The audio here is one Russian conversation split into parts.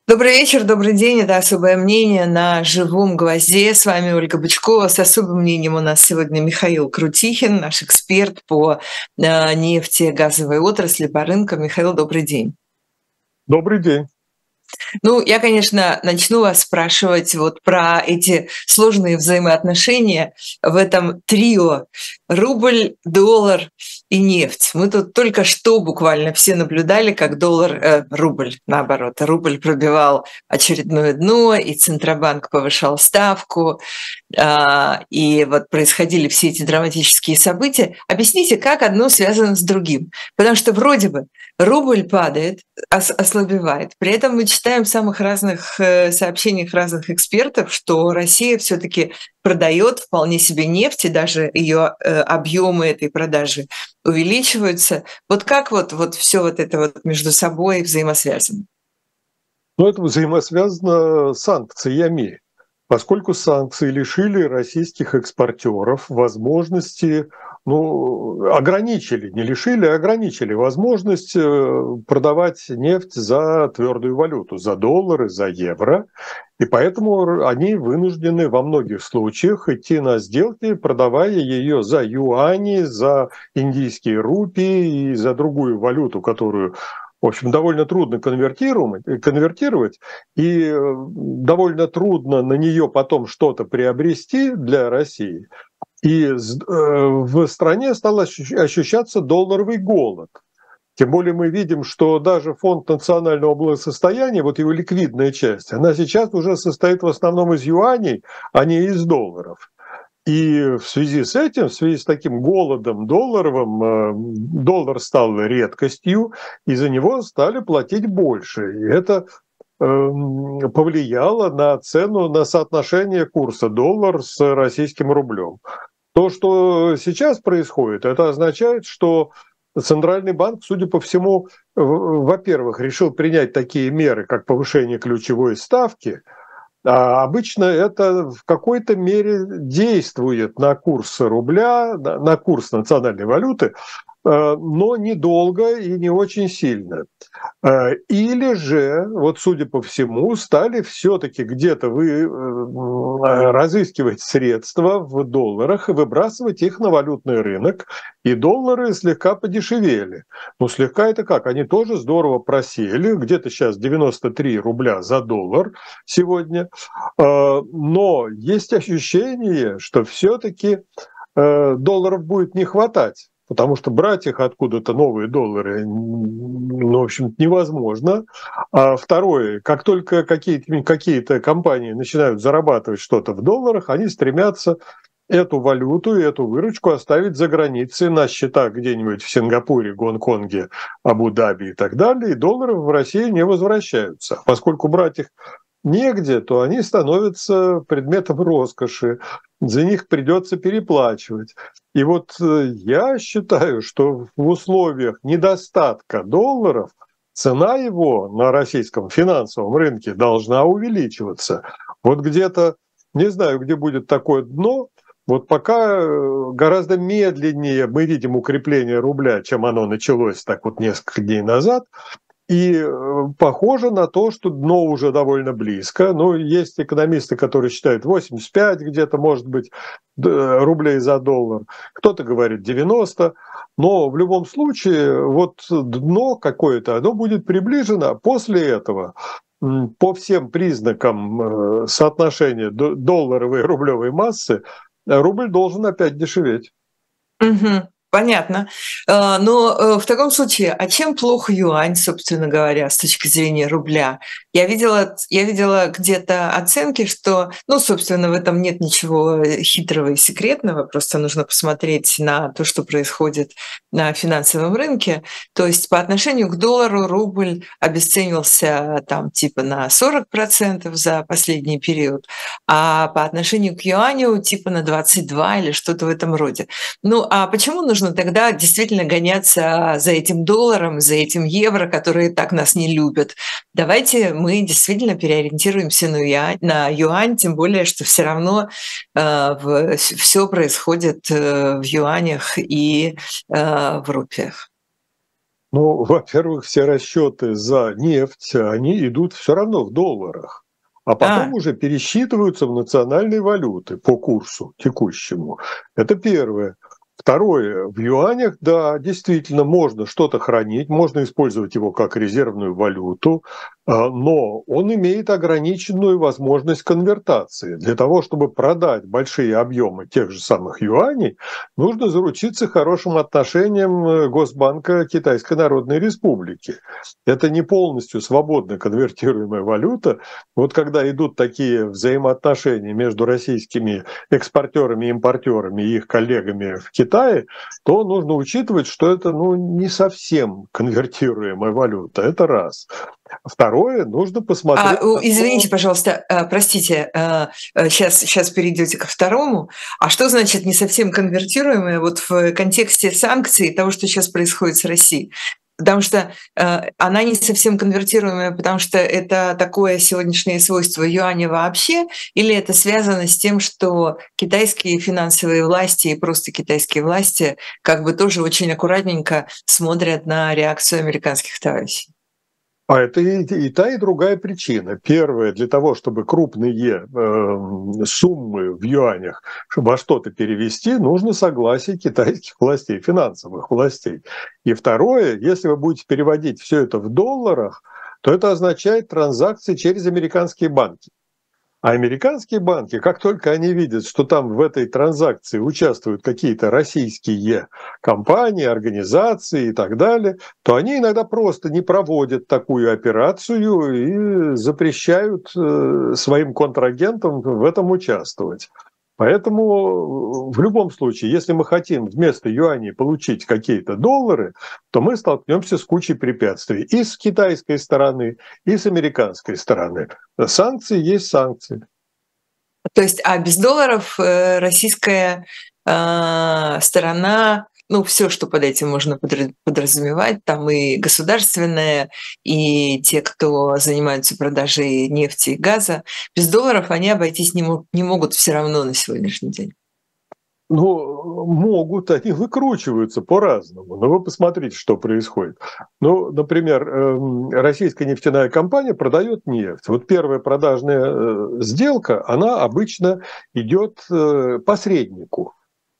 Добрый вечер, добрый день. Это «Особое мнение» на «Живом гвозде». С вами Ольга Бычкова. С особым мнением у нас сегодня Михаил Крутихин, наш эксперт по нефти, газовой отрасли, по рынкам. Михаил, добрый день. Добрый день. Ну, я, конечно, начну вас спрашивать вот про эти сложные взаимоотношения в этом трио: рубль, доллар и нефть. Мы тут только что буквально все наблюдали, как рубль, наоборот, рубль пробивал очередное дно, и Центробанк повышал ставку, и вот происходили все эти драматические события. Объясните, как одно связано с другим? Потому что вроде бы рубль падает, ослабевает. При этом мы читаем в самых разных сообщениях разных экспертов, что Россия все-таки продает вполне себе нефть, и даже ее объемы этой продажи увеличиваются. Вот как вот все вот это вот между собой взаимосвязано? Но это взаимосвязано с санкциями, поскольку санкции лишили российских экспортеров возможности, ограничили, не лишили, а ограничили возможность продавать нефть за твердую валюту, за доллары, за евро. И поэтому они вынуждены во многих случаях идти на сделки, продавая ее за юани, за индийские рупии и за другую валюту, которую, в общем, довольно трудно конвертировать, и довольно трудно на нее потом что-то приобрести для России. И в стране стал ощущаться долларовый голод. Тем более мы видим, что даже фонд национального благосостояния, вот его ликвидная часть, она сейчас уже состоит в основном из юаней, а не из долларов. И в связи с этим, в связи с таким голодом долларовым, доллар стал редкостью, и за него стали платить больше. И это повлияло на цену, на соотношение курса доллар с российским рублем. То, что сейчас происходит, это означает, что Центральный банк, судя по всему, во-первых, решил принять такие меры, как повышение ключевой ставки. А обычно это в какой-то мере действует на курс рубля, на курс национальной валюты, но недолго и не очень сильно. Или же, вот судя по всему, стали все-таки где-то разыскивать средства в долларах и выбрасывать их на валютный рынок, и доллары слегка подешевели. Ну, слегка это как? Они тоже здорово просели, где-то сейчас 93 рубля за доллар сегодня, но есть ощущение, что все-таки долларов будет не хватать. Потому что брать их откуда-то, новые доллары, в общем, невозможно. А второе, как только какие-то компании начинают зарабатывать что-то в долларах, они стремятся эту валюту и эту выручку оставить за границей на счетах где-нибудь в Сингапуре, Гонконге, Абу-Даби и так далее, и доллары в Россию не возвращаются. Поскольку брать их негде, то они становятся предметом роскоши, за них придется переплачивать. И вот я считаю, что в условиях недостатка долларов цена его на российском финансовом рынке должна увеличиваться. Вот где-то, не знаю, где будет такое дно, вот пока гораздо медленнее мы видим укрепление рубля, чем оно началось так вот несколько дней назад. И похоже на то, что дно уже довольно близко. Ну, есть экономисты, которые считают 85 где-то, может быть, рублей за доллар. Кто-то говорит 90. Но в любом случае, вот дно какое-то, оно будет приближено. После этого по всем признакам соотношения долларовой и рублевой массы рубль должен опять дешеветь. Мгм. Понятно. Но в таком случае, а чем плох юань, собственно говоря, с точки зрения рубля? Я видела где-то оценки, что, ну, собственно, в этом нет ничего хитрого и секретного, просто нужно посмотреть на то, что происходит на финансовом рынке. То есть по отношению к доллару рубль обесценился там типа на 40% за последний период, а по отношению к юаню типа на 22 или что-то в этом роде. Ну, а почему нужно тогда действительно гоняться за этим долларом, за этим евро, которые так нас не любят? Давайте мы действительно переориентируемся на юань, тем более, что все равно все происходит в юанях и в рупиях. Ну, во-первых, все расчеты за нефть, они идут все равно в долларах, а потом А, уже пересчитываются в национальные валюты по курсу текущему. Это первое. Второе. В юанях, да, действительно, можно что-то хранить, можно использовать его как резервную валюту, но он имеет ограниченную возможность конвертации. Для того, чтобы продать большие объемы тех же самых юаней, нужно заручиться хорошим отношением Госбанка Китайской Народной Республики. Это не полностью свободно конвертируемая валюта. Вот когда идут такие взаимоотношения между российскими экспортерами и импортерами и их коллегами в Китае, то нужно учитывать, что это не совсем конвертируемая валюта. Это раз. Второе, нужно посмотреть на извините, то. пожалуйста, простите, сейчас перейдете ко второму. А что значит не совсем конвертируемое вот в контексте санкций и того, что сейчас происходит с Россией? Потому что она не совсем конвертируемая, потому что это такое сегодняшнее свойство юаня вообще, или это связано с тем, что китайские финансовые власти и просто китайские власти как бы тоже очень аккуратненько смотрят на реакцию американских товарищей? А это и та, и другая причина. Первое, для того, чтобы крупные суммы в юанях во что-то перевести, нужно согласие китайских властей, финансовых властей. И второе, если вы будете переводить все это в долларах, то это означает транзакции через американские банки. А американские банки, как только они видят, что там в этой транзакции участвуют какие-то российские компании, организации и так далее, то они иногда просто не проводят такую операцию и запрещают своим контрагентам в этом участвовать. Поэтому в любом случае, если мы хотим вместо юаней получить какие-то доллары, то мы столкнемся с кучей препятствий и с китайской стороны, и с американской стороны. Санкции есть санкции. То есть, а без долларов российская сторона, ну, все, что под этим можно подразумевать, там и государственное, и те, кто занимаются продажей нефти и газа, без долларов они обойтись не могут все равно на сегодняшний день. Ну, могут, они выкручиваются по-разному. Но вы посмотрите, что происходит. Ну, например, российская нефтяная компания продает нефть. Вот первая продажная сделка, она обычно идет посреднику.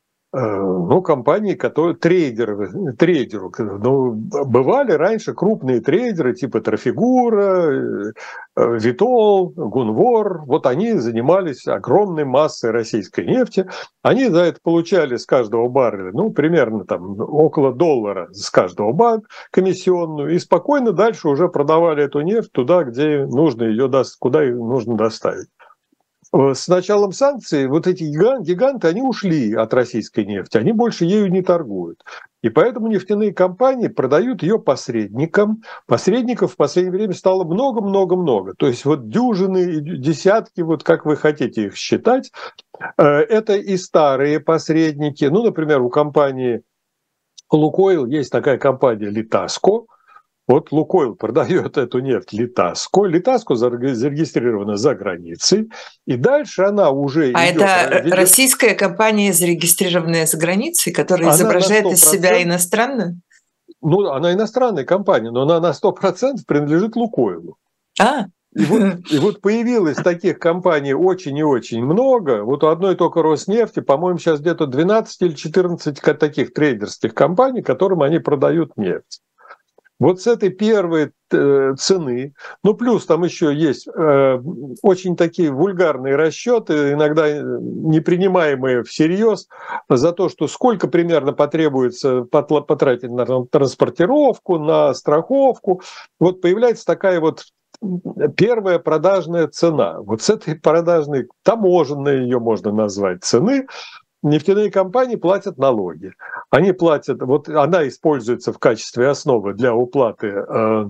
Ну, компании, которые трейдеру. Ну, бывали раньше крупные трейдеры типа Трафигура, Витол, Гунвор. Вот они занимались огромной массой российской нефти. Они за это получали с каждого барреля, ну, примерно там около $1 с каждого барреля комиссионную. И спокойно дальше уже продавали эту нефть туда, где нужно ее, куда ее нужно доставить. С началом санкций вот эти гиганты, они ушли от российской нефти, они больше ею не торгуют. И поэтому нефтяные компании продают ее посредникам. Посредников в последнее время стало много-много-много. То есть вот дюжины, десятки, вот как вы хотите их считать. Это и старые посредники. Ну, например, у компании «Лукойл» есть такая компания «Литаско». Вот «Лукойл» продает эту нефть «Литаско». «Литаско» зарегистрирована за границей. И дальше она уже А идет. это российская компания, зарегистрированная за границей, которая Она на изображает из себя 100%, иностранную? ну, она иностранная компания, но она на 100% принадлежит «Лукойлу». А, И вот появилось таких компаний очень и очень много. Вот у одной только Роснефти, по-моему, сейчас где-то 12 или 14 таких трейдерских компаний, которым они продают нефть. Вот с этой первой цены, ну плюс там еще есть очень такие вульгарные расчеты, иногда не принимаемые всерьез, за то, что сколько примерно потребуется потратить на транспортировку, на страховку. Вот появляется такая вот первая продажная цена. Вот с этой продажной, таможенной ее можно назвать, цены, нефтяные компании платят налоги. Они платят, вот она используется в качестве основы для уплаты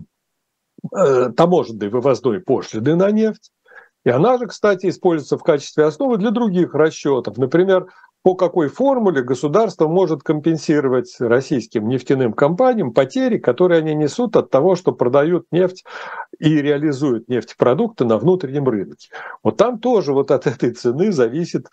таможенной вывозной пошлины на нефть. И она же, кстати, используется в качестве основы для других расчетов. Например, по какой формуле государство может компенсировать российским нефтяным компаниям потери, которые они несут от того, что продают нефть и реализует нефтепродукты на внутреннем рынке. Вот там тоже вот от этой цены зависит,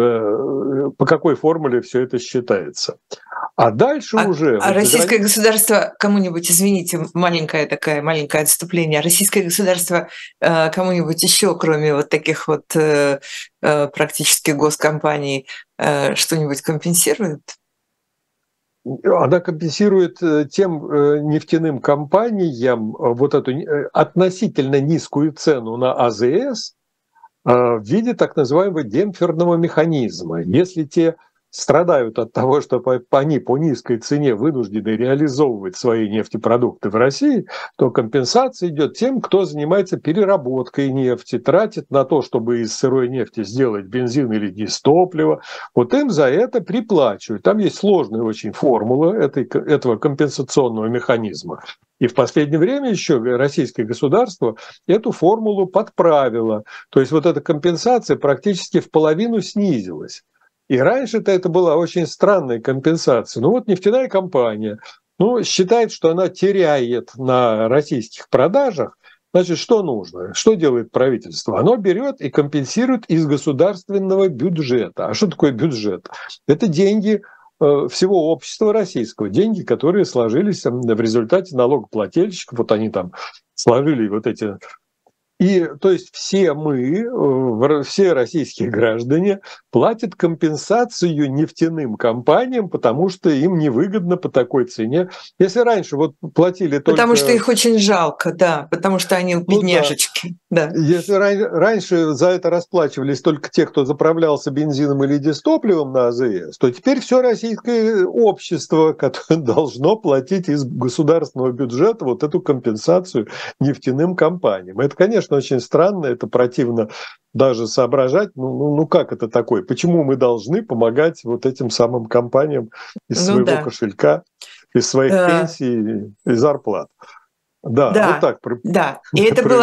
по какой формуле все это считается. А дальше уже... А российское государство кому-нибудь, извините, маленькое отступление, российское государство кому-нибудь еще, кроме вот таких вот практически госкомпаний, что-нибудь компенсирует? Она компенсирует тем нефтяным компаниям вот эту относительно низкую цену на АЗС в виде так называемого демпферного механизма. Если те страдают от того, что они по низкой цене вынуждены реализовывать свои нефтепродукты в России, то компенсация идет тем, кто занимается переработкой нефти, тратит на то, чтобы из сырой нефти сделать бензин или дистопливо. Вот им за это приплачивают. Там есть сложная очень формула этого компенсационного механизма. И в последнее время еще российское государство эту формулу подправило. То есть вот эта компенсация практически в половину снизилась. И раньше-то это была очень странная компенсация. Ну вот нефтяная компания считает, что она теряет на российских продажах. Значит, что нужно? Что делает правительство? Оно берет и компенсирует из государственного бюджета. А что такое бюджет? Это деньги всего общества российского, деньги, которые сложились в результате налогоплательщиков. Вот они там сложили вот эти... И то есть все российские граждане платят компенсацию нефтяным компаниям, потому что им невыгодно по такой цене. Если раньше вот платили только... Потому что их очень жалко, да, потому что они бедняжечки. Да. Если раньше за это расплачивались только те, кто заправлялся бензином или дистопливом на АЗС, то теперь все российское общество, которое должно платить из государственного бюджета вот эту компенсацию нефтяным компаниям. Это, конечно, очень странно, это противно даже соображать, как это такое, почему мы должны помогать вот этим самым компаниям из своего кошелька, из своих пенсий и зарплат. Да, вот так. Да, и это было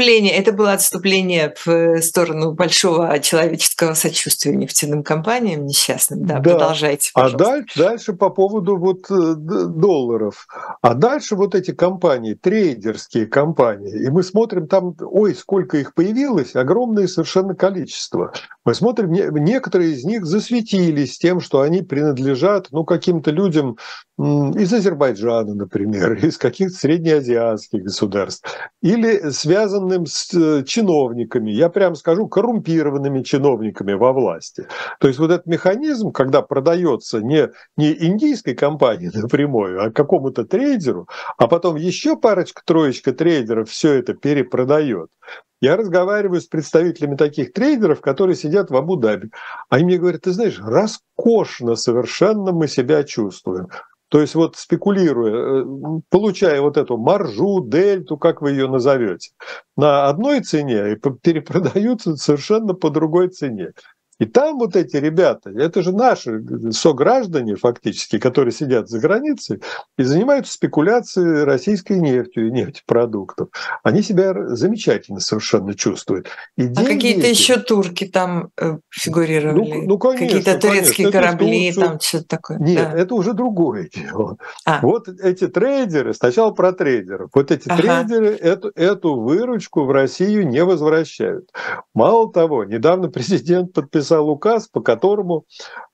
отступление в сторону большого человеческого сочувствия нефтяным компаниям несчастным. Да, продолжайте, пожалуйста. А дальше по поводу вот долларов. А дальше вот эти компании, трейдерские компании, и мы смотрим там, сколько их появилось, огромное совершенно количество. Мы смотрим, некоторые из них засветились тем, что они принадлежат каким-то людям из Азербайджана, например, из каких-то среднеазиатских государств, или связанным с чиновниками, я прямо скажу, коррумпированными чиновниками во власти. То есть вот этот механизм, когда продается не индийской компании напрямую, а какому-то трейдеру, а потом еще парочка-троечка трейдеров все это перепродает. Я разговариваю с представителями таких трейдеров, которые сидят в Абу-Даби. Они мне говорят, ты знаешь, роскошно совершенно мы себя чувствуем. То есть вот спекулируя, получая вот эту маржу, дельту, как вы ее назовете, на одной цене и перепродаются совершенно по другой цене. И там вот эти ребята, это же наши сограждане фактически, которые сидят за границей и занимаются спекуляцией российской нефтью и нефтепродуктов. Они себя замечательно совершенно чувствуют. И какие-то еще турки там фигурировали? Конечно, какие-то турецкие корабли, там что-то такое? Нет, это уже другое дело. Вот эти трейдеры, сначала про трейдеров. Вот эти трейдеры эту выручку в Россию не возвращают. Мало того, недавно президент подписал указ, по которому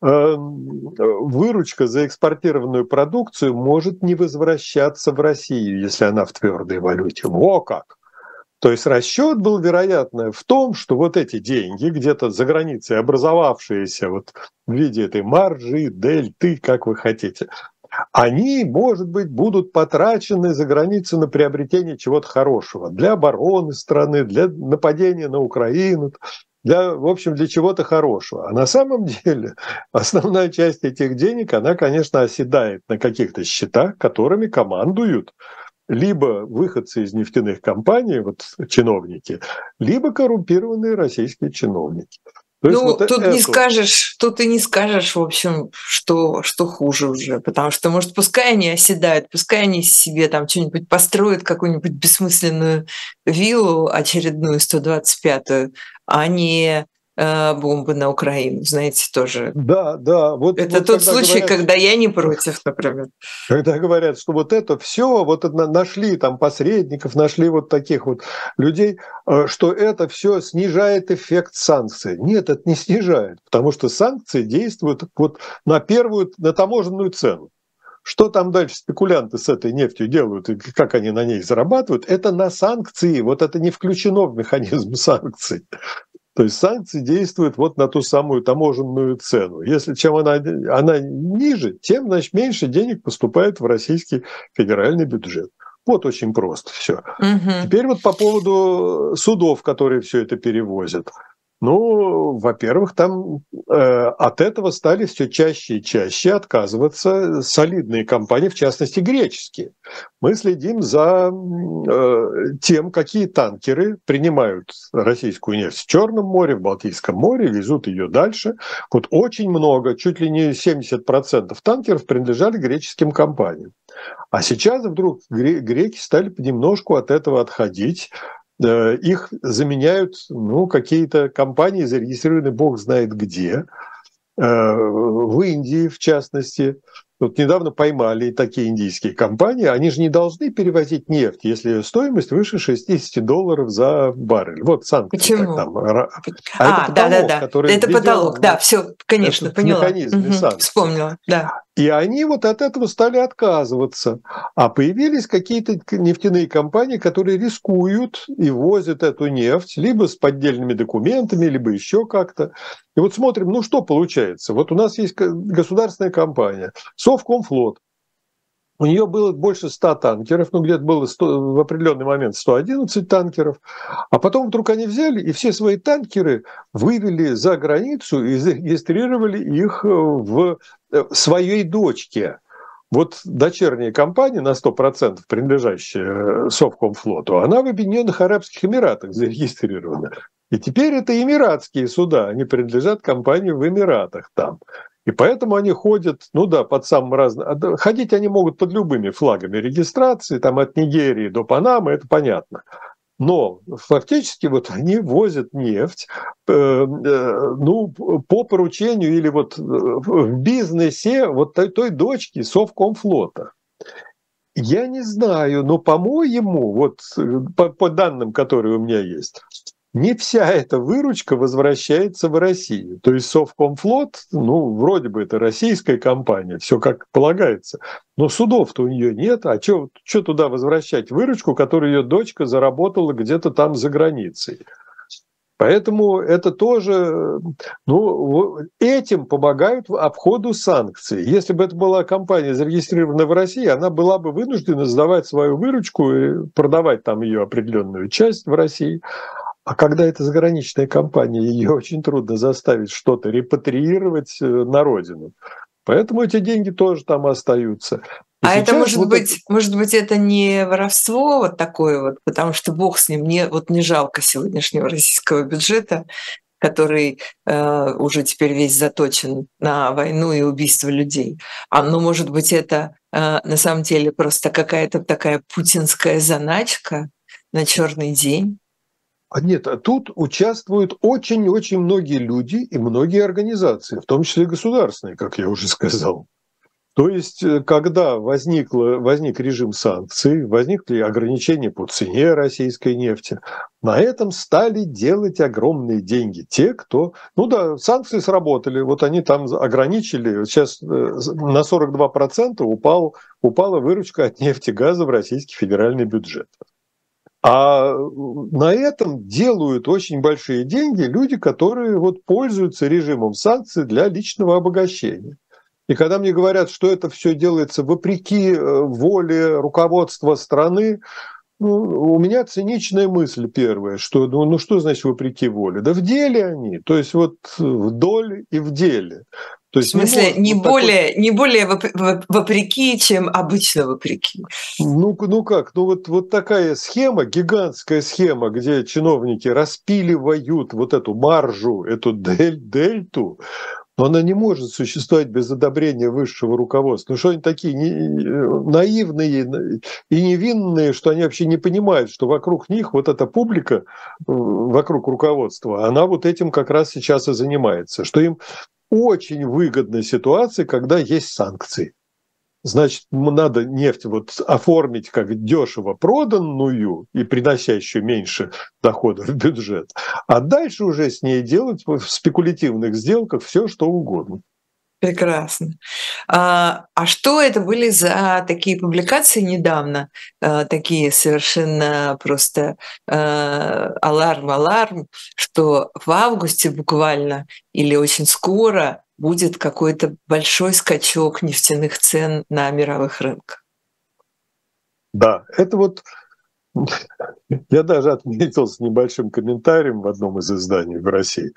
выручка за экспортированную продукцию может не возвращаться в Россию, если она в твердой валюте. О как! То есть расчет был, вероятно, в том, что вот эти деньги, где-то за границей образовавшиеся вот в виде этой маржи, дельты, как вы хотите, они, может быть, будут потрачены за границей на приобретение чего-то хорошего для обороны страны, для нападения на Украину, для чего-то хорошего. А на самом деле основная часть этих денег, она, конечно, оседает на каких-то счетах, которыми командуют либо выходцы из нефтяных компаний, вот чиновники, либо коррумпированные российские чиновники. Тут не скажешь, в общем, что хуже уже, потому что, может, пускай они оседают, пускай они себе там что-нибудь построят, какую-нибудь бессмысленную виллу очередную, 125-ю, а не бомбы на Украину, знаете, тоже. Да, да. Это вот тот когда случай, говорят, когда я не против, например. когда говорят, что вот это все, вот это нашли там посредников, нашли вот таких вот людей, что это все снижает эффект санкций. Нет, это не снижает, потому что санкции действуют вот на таможенную цену. Что там дальше спекулянты с этой нефтью делают и как они на ней зарабатывают, это на санкции. Вот это не включено в механизм санкций. То есть санкции действуют вот на ту самую таможенную цену. Если чем она ниже, тем, значит, меньше денег поступает в российский федеральный бюджет. Вот очень просто все. Теперь вот по поводу судов, которые все это перевозят. Ну, во-первых, там от этого стали все чаще и чаще отказываться солидные компании, в частности, греческие. Мы следим за тем, какие танкеры принимают российскую нефть в Черном море, в Балтийском море, везут ее дальше. Вот очень много, чуть ли не 70% танкеров принадлежали греческим компаниям. А сейчас вдруг греки стали понемножку от этого отходить. Их заменяют какие-то компании, зарегистрированы бог знает где, в Индии в частности. Вот недавно поймали такие индийские компании, они же не должны перевозить нефть, если стоимость выше $60 за баррель. Вот санкции. Почему? Там. Это потолок, который это потолок, да, все, конечно, поняла. Механизме санкций. Вспомнила, да. И они вот от этого стали отказываться. А появились какие-то нефтяные компании, которые рискуют и возят эту нефть либо с поддельными документами, либо еще как-то. И вот смотрим, что получается. Вот у нас есть государственная компания Совкомфлот. У нее было больше 100 танкеров, где-то было в определенный момент 111 танкеров, а потом вдруг они взяли и все свои танкеры вывели за границу и зарегистрировали их в своей дочке. Вот дочерняя компания, на 100% принадлежащая Совкомфлоту, она в Объединенных Арабских Эмиратах зарегистрирована. И теперь это эмиратские суда, они принадлежат компании в Эмиратах там. И поэтому они ходят, под самым разным... Ходить они могут под любыми флагами регистрации, там от Нигерии до Панамы, это понятно. Но фактически вот они возят нефть по поручению или вот в бизнесе вот той дочки Совкомфлота. Я не знаю, но, по-моему, вот по данным, которые у меня есть, не вся эта выручка возвращается в Россию. То есть Совкомфлот, вроде бы это российская компания, все как полагается, но судов-то у нее нет, а что туда возвращать выручку, которую ее дочка заработала где-то там за границей? Поэтому это тоже, этим помогают в обходу санкций. Если бы это была компания, зарегистрированная в России, она была бы вынуждена сдавать свою выручку и продавать там ее определенную часть в России. А когда это заграничная компания, ее очень трудно заставить что-то репатриировать на родину. Поэтому эти деньги тоже там остаются. А это может быть, это не воровство вот такое вот, потому что бог с ним, мне не жалко сегодняшнего российского бюджета, который уже теперь весь заточен на войну и убийство людей. Может быть, это на самом деле просто какая-то такая путинская заначка на черный день? Нет, тут участвуют очень-очень многие люди и многие организации, в том числе государственные, как я уже сказал. То есть, когда возник режим санкций, возникли ограничения по цене российской нефти, на этом стали делать огромные деньги те, кто... санкции сработали, вот они там ограничили, сейчас на 42% упала выручка от нефти и газа в российский федеральный бюджет. А на этом делают очень большие деньги люди, которые пользуются режимом санкций для личного обогащения. И когда мне говорят, что это все делается вопреки воле руководства страны, у меня циничная мысль первая, что что значит вопреки воле? Да в деле они, то есть вдоль и в деле. То есть в смысле, не более вопреки, чем обычно вопреки. Вот такая схема, гигантская схема, где чиновники распиливают эту маржу, эту дельту. но она не может существовать без одобрения высшего руководства. Ну что они такие наивные и невинные, что они вообще не понимают, что вокруг них вот эта публика, вокруг руководства, она вот этим как раз сейчас и занимается, что им очень выгодна ситуация, когда есть санкции. Значит, надо нефть вот оформить как дешево проданную и приносящую меньше доходов в бюджет, а дальше уже с ней делать в спекулятивных сделках все, что угодно. Прекрасно. А что это были за такие публикации недавно? Такие совершенно просто аларм, что в августе буквально или очень скоро будет какой-то большой скачок нефтяных цен на мировых рынках. Да, это вот я даже отметил с небольшим комментарием в одном из изданий в России.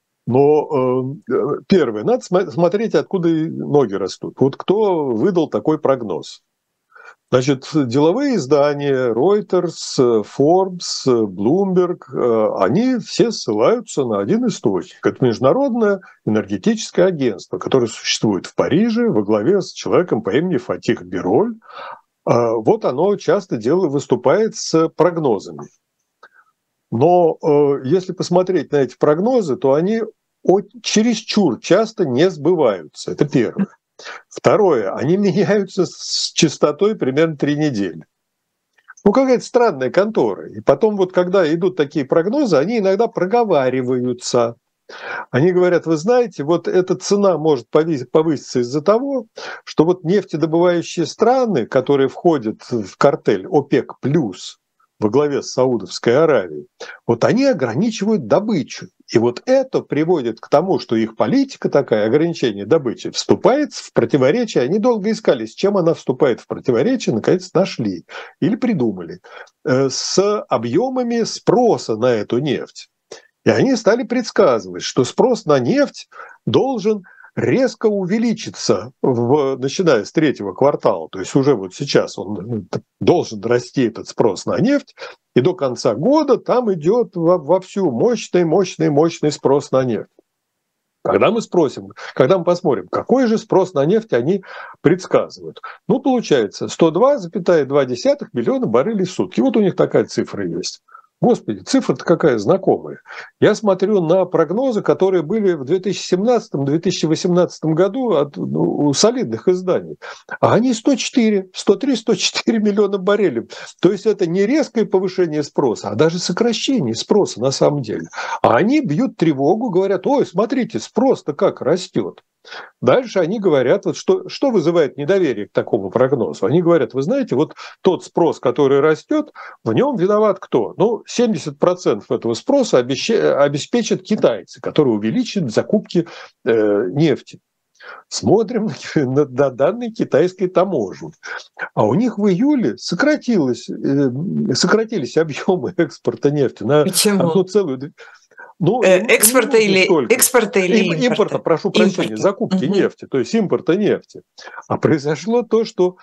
Но первое, надо смотреть, откуда ноги растут. Вот кто выдал такой прогноз? Значит, деловые издания, Reuters, Forbes, Bloomberg, они все ссылаются на один источник. Это Международное энергетическое агентство, которое существует в Париже во главе с человеком по имени Фатих Бироль. Вот оно часто выступает с прогнозами. Но если посмотреть на эти прогнозы, то они чересчур часто не сбываются. Это первое. Второе, они меняются с частотой примерно 3 недели. Ну, какая-то странная контора. И потом вот, когда идут такие прогнозы, они иногда проговариваются. Они говорят, вы знаете, вот эта цена может повыситься из-за того, что вот нефтедобывающие страны, которые входят в картель ОПЕК+, во главе с Саудовской Аравией, вот они ограничивают добычу. И вот это приводит к тому, что их политика такая, ограничение добычи, вступает в противоречие. Они долго искали, с чем она вступает в противоречие, наконец нашли или придумали. С объемами спроса на эту нефть. И они стали предсказывать, что спрос на нефть должен резко увеличится, начиная с 3-го квартала. То есть уже вот сейчас он должен расти, этот спрос на нефть, и до конца года там идет вовсю мощный спрос на нефть. Когда мы посмотрим, какой же спрос на нефть они предсказывают. Ну, получается, 102,2 миллиона баррелей в сутки. Вот у них такая цифра есть. Господи, цифра-то какая знакомая. Я смотрю на прогнозы, которые были в 2017-2018 году у солидных изданий. А они 103-104 миллиона баррелей. То есть это не резкое повышение спроса, а даже сокращение спроса на самом деле. А они бьют тревогу, говорят, ой, смотрите, спрос-то как растет. Дальше они говорят, вот что вызывает недоверие к такому прогнозу. Они говорят, вы знаете, вот тот спрос, который растет, в нем виноват кто? Ну, 70% этого спроса обеспечат китайцы, которые увеличат закупки нефти. Смотрим на данные китайской таможни. А у них в июле сократились объемы экспорта нефти на 1,2. Ну, экспорта или импорта, прошу прощения, закупки нефти, то есть импорта нефти. А произошло то, что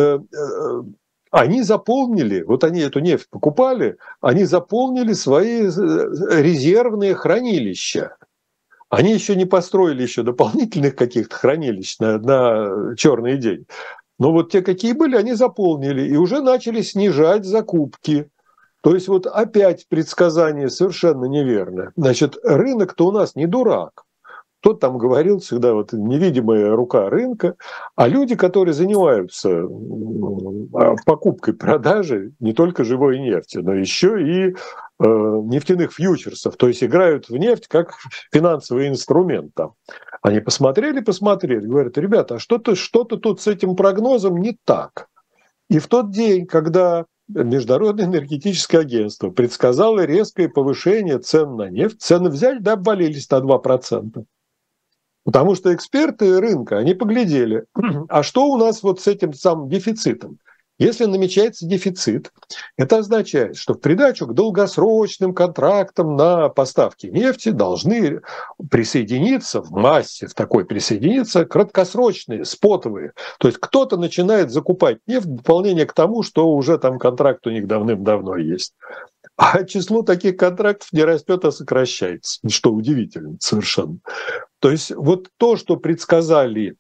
они заполнили, вот они эту нефть покупали, они заполнили свои резервные хранилища. Они еще не построили еще дополнительных каких-то хранилищ на черный день. Но вот те, какие были, они заполнили и уже начали снижать закупки. То есть вот опять предсказание совершенно неверное. Значит, рынок-то у нас не дурак. Кто там говорил всегда, вот невидимая рука рынка, а люди, которые занимаются покупкой, продажей не только живой нефти, но еще и нефтяных фьючерсов, то есть играют в нефть как финансовый инструмент там. Они посмотрели, говорят, ребята, а что-то тут с этим прогнозом не так. И в тот день, когда Международное энергетическое агентство предсказало резкое повышение цен на нефть, цены взяли, да, обвалились на 2%. Потому что эксперты рынка, они поглядели, а что у нас вот с этим самым дефицитом? Если намечается дефицит, это означает, что в придачу к долгосрочным контрактам на поставки нефти должны присоединиться в массе, присоединиться краткосрочные, спотовые. То есть кто-то начинает закупать нефть в дополнение к тому, что уже там контракт у них давным-давно есть. А число таких контрактов не растет, а сокращается, что удивительно совершенно. То есть вот то, что предсказали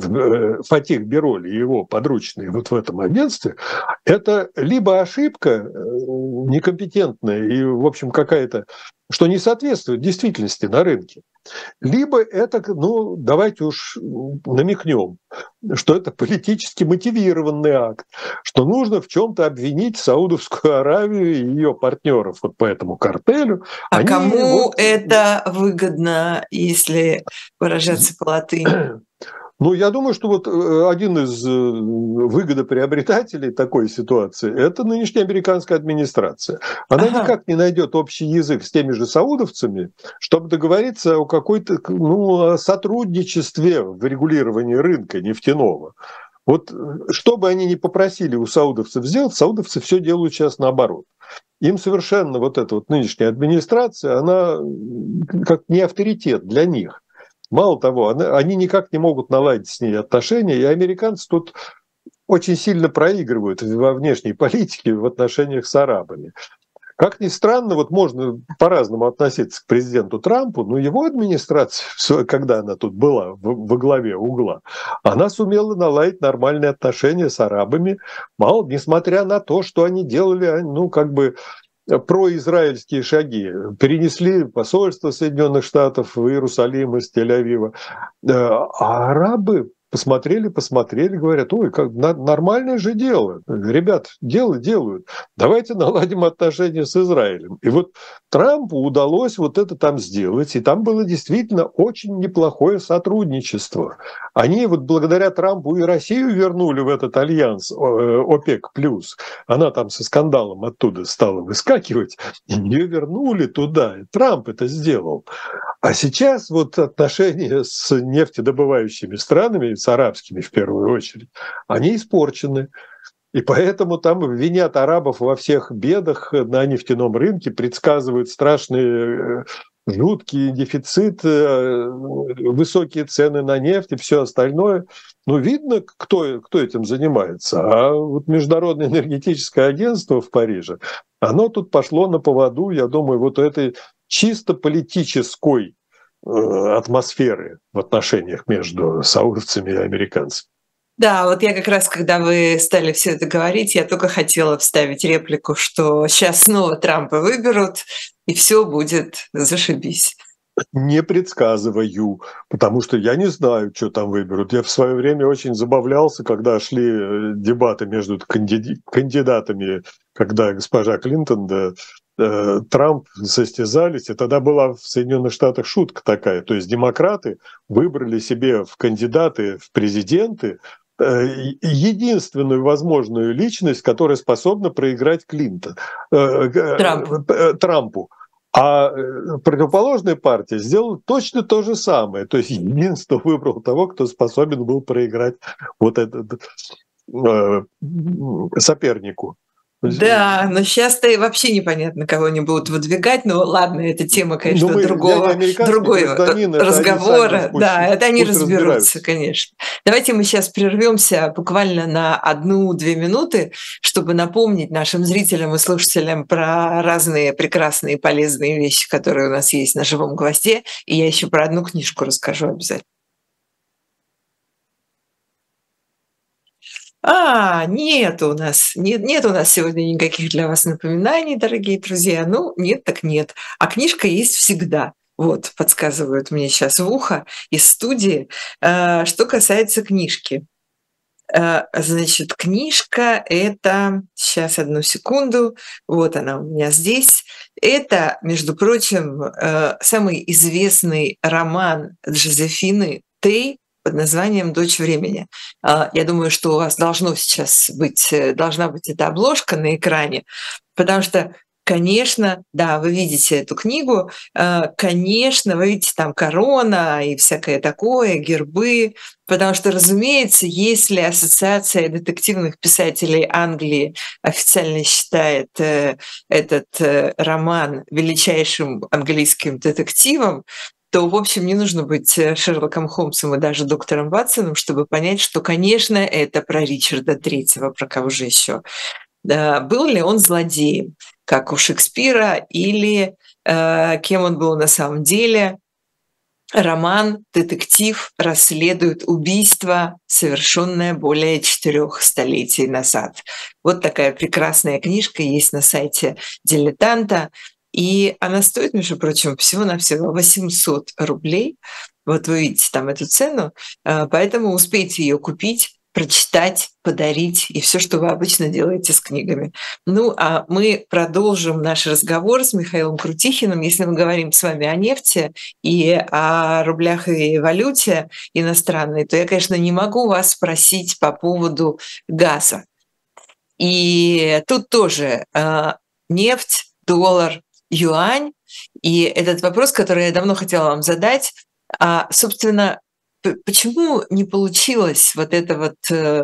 Фатих Бероль и его подручные вот в этом агентстве, это либо ошибка некомпетентная и, в общем, какая-то, что не соответствует действительности на рынке, либо это, ну, давайте уж намекнем, что это политически мотивированный акт, что нужно в чем-то обвинить Саудовскую Аравию и ее партнеров вот по этому картелю. А Они кому вот... это выгодно, если выражаться по латыни? Ну, я думаю, что вот один из выгодоприобретателей такой ситуации – это нынешняя американская администрация. Она Ага. никак не найдет общий язык с теми же саудовцами, чтобы договориться о какой-то о сотрудничестве в регулировании рынка нефтяного. Вот что бы они ни попросили у саудовцев сделать, саудовцы все делают сейчас наоборот. Им совершенно вот эта вот нынешняя администрация, она как не авторитет для них. Мало того, они никак не могут наладить с ней отношения, и американцы тут очень сильно проигрывают во внешней политике в отношениях с арабами. Как ни странно, вот можно по-разному относиться к президенту Трампу, но его администрация, когда она тут была во главе угла, она сумела наладить нормальные отношения с арабами, мало, несмотря на то, что они делали, ну, как бы произраильские шаги. Перенесли посольство Соединенных Штатов в Иерусалим из Тель-Авива. А арабы посмотрели, говорят, ой, как нормальное же дело. Ребят, дело делают. Давайте наладим отношения с Израилем. И вот Трампу удалось вот это там сделать. И там было действительно очень неплохое сотрудничество. Они вот благодаря Трампу и Россию вернули в этот альянс ОПЕК+. Она там со скандалом оттуда стала выскакивать, и ее вернули туда. И Трамп это сделал. А сейчас вот отношения с нефтедобывающими странами, с арабскими в первую очередь, они испорчены. И поэтому там винят арабов во всех бедах на нефтяном рынке, предсказывают страшные жуткий дефицит, высокие цены на нефть и все остальное. Ну, видно, кто этим занимается. А вот Международное энергетическое агентство в Париже, оно тут пошло на поводу, я думаю, вот этой чисто политической атмосферы в отношениях между саудовцами и американцами. Да, вот я как раз, когда вы стали все это говорить, я только хотела вставить реплику, что сейчас снова Трампа выберут, и все будет зашибись. Не предсказываю, потому что я не знаю, что там выберут. Я в свое время очень забавлялся, когда шли дебаты между кандидатами, когда госпожа Клинтон Трамп состязались, и тогда была в Соединенных Штатах шутка такая, то есть демократы выбрали себе в кандидаты, в президенты единственную возможную личность, которая способна проиграть Трампу. А противоположная партия сделала точно то же самое. То есть единство выбрал того, кто способен был проиграть вот этот сопернику. Да, но сейчас-то вообще непонятно, кого они будут выдвигать. Но ладно, это тема, конечно, другого разговора. Да, это они разберутся, конечно. Давайте мы сейчас прервемся буквально на 1-2 минуты, чтобы напомнить нашим зрителям и слушателям про разные прекрасные и полезные вещи, которые у нас есть на «Живом гвозде». И я еще про одну книжку расскажу обязательно. Нет у нас сегодня никаких для вас напоминаний, дорогие друзья. Ну, нет так нет. А книжка есть всегда. Вот, подсказывают мне сейчас в ухо из студии. Что касается книжки. Значит, книжка – это… Сейчас, одну секунду. Вот она у меня здесь. Это, между прочим, самый известный роман Джозефины Тей под названием «Дочь времени». Я думаю, что у вас должна быть эта обложка на экране, потому что, конечно, да, вы видите эту книгу, конечно, вы видите там корона и всякое такое, гербы, потому что, разумеется, если Ассоциация детективных писателей Англии официально считает этот роман величайшим английским детективом, то, в общем, не нужно быть Шерлоком Холмсом и даже доктором Ватсоном, чтобы понять, что, конечно, это про Ричарда Третьего, про кого же еще. Был ли он злодеем, как у Шекспира, или кем он был на самом деле? роман, детектив расследует убийство, совершенное более 4 столетий назад. Вот такая прекрасная книжка есть на сайте «Дилетанта». И она стоит, между прочим, всего-навсего 800 рублей. Вот вы видите там эту цену, поэтому успейте ее купить, прочитать, подарить и все, что вы обычно делаете с книгами. Ну, а мы продолжим наш разговор с Михаилом Крутихиным. Если мы говорим с вами о нефти и о рублях и валюте иностранной, то я, конечно, не могу вас спросить по поводу газа. И тут тоже нефть, доллар, юань. И этот вопрос, который я давно хотела вам задать, собственно, почему не получилось вот это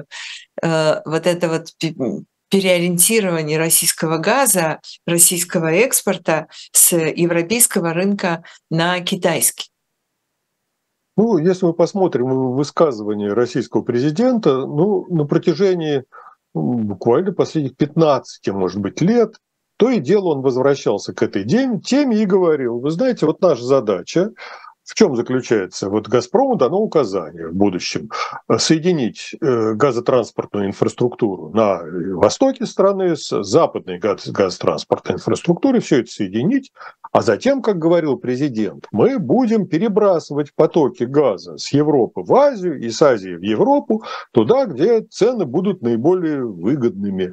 переориентирование российского газа, российского экспорта с европейского рынка на китайский? Ну, если мы посмотрим высказывание российского президента, на протяжении буквально последних 15, может быть, лет, то и дело он возвращался к этой теме и говорил: вы знаете, вот наша задача, в чем заключается? Вот «Газпрому» дано указание в будущем соединить газотранспортную инфраструктуру на востоке страны с западной газотранспортной инфраструктурой, все это соединить, а затем, как говорил президент, мы будем перебрасывать потоки газа с Европы в Азию и с Азии в Европу, туда, где цены будут наиболее выгодными.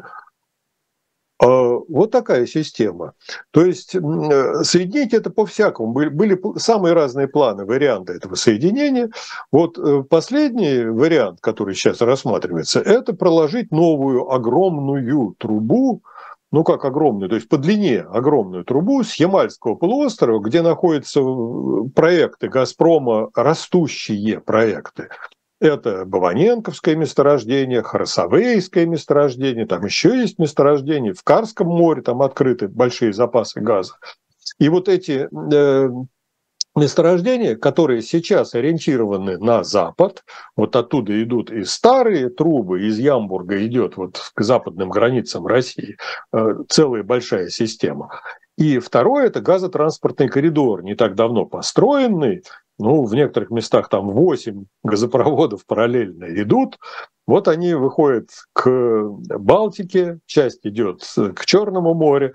Вот такая система. То есть соединить это по-всякому. Были самые разные планы, варианты этого соединения. Вот последний вариант, который сейчас рассматривается, это проложить новую огромную трубу, как огромную, то есть по длине огромную трубу с Ямальского полуострова, где находятся проекты «Газпрома», растущие проекты. Это Баваненковское месторождение, Харасавейское месторождение, там еще есть месторождения, в Карском море там открыты большие запасы газа. И вот эти месторождения, которые сейчас ориентированы на запад, вот оттуда идут и старые трубы, из Ямбурга идет вот к западным границам России целая большая система. И второе – это газотранспортный коридор, не так давно построенный. В некоторых местах там 8 газопроводов параллельно идут. Вот они выходят к Балтике, часть идет к Черному морю.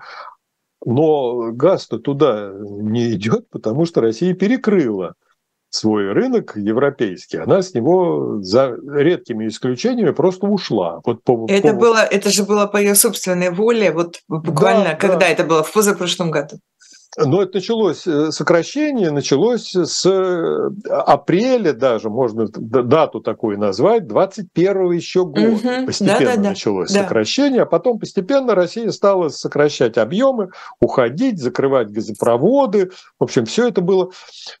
Но газ-то туда не идет, потому что Россия перекрыла свой рынок европейский. Она с него, за редкими исключениями, просто ушла. Это же было по ее собственной воле, вот буквально, когда это было, в позапрошлом году. Но это сокращение началось с апреля даже, можно дату такую назвать, 21-го еще года. Постепенно началось сокращение, а потом постепенно Россия стала сокращать объемы, уходить, закрывать газопроводы. В общем, все это было...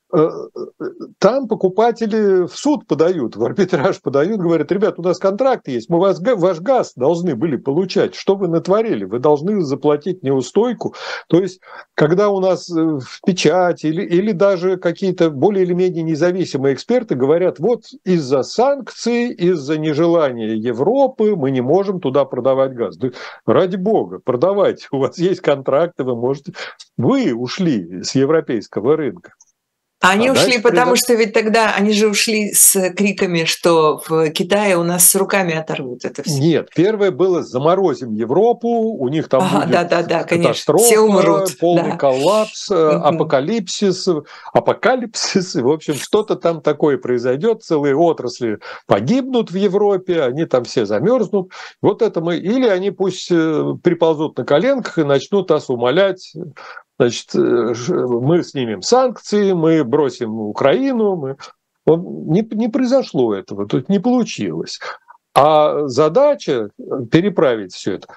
Там покупатели в суд подают, в арбитраж подают, говорят: ребят, у нас контракт есть, мы ваш газ должны были получать. Что вы натворили? Вы должны заплатить неустойку. То есть, когда у нас в печати или даже какие-то более или менее независимые эксперты говорят: вот из-за санкций, из-за нежелания Европы мы не можем туда продавать газ. Да, ради бога, продавайте, у вас есть контракты, вы можете... Вы ушли с европейского рынка. Они ушли, потому что ведь тогда они же ушли с криками, что в Китае у нас с руками оторвут это все. Нет, первое было: заморозим Европу, у них там будет катастрофа, все умрут, полный коллапс, апокалипсис, в общем, что-то там такое произойдет, целые отрасли погибнут в Европе, они там все замерзнут. Вот это мы... Или они пусть приползут на коленках и начнут нас умолять: значит, мы снимем санкции, мы бросим Украину. Не произошло этого, тут не получилось. А задача переправить все это,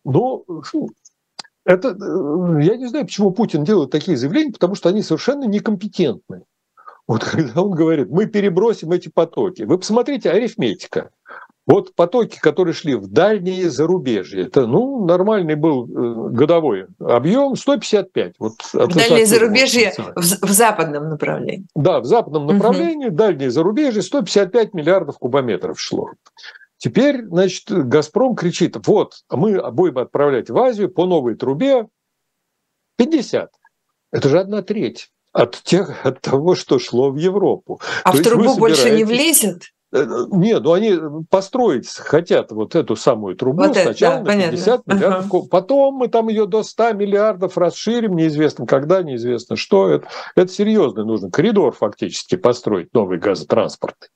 я не знаю, почему Путин делает такие заявления, потому что они совершенно некомпетентны. Вот когда он говорит: мы перебросим эти потоки. Вы посмотрите, арифметика. Вот потоки, которые шли в дальние зарубежья, это нормальный был годовой объем 155. Вот дальние зарубежья в западном направлении. Да, в западном направлении, дальние зарубежья 155 миллиардов кубометров шло. Теперь, значит, «Газпром» кричит: вот, мы будем отправлять в Азию по новой трубе 50. Это же 1/3. от того, что шло в Европу. А То в есть вы трубу больше не собираетесь... влезет? Нет, ну они построить хотят вот эту самую трубу Вот это, сначала да, на понятно. 50 миллиардов, потом мы там ее до 100 миллиардов расширим, неизвестно когда, неизвестно что. Это серьезно, нужно коридор фактически построить, новый газотранспортный.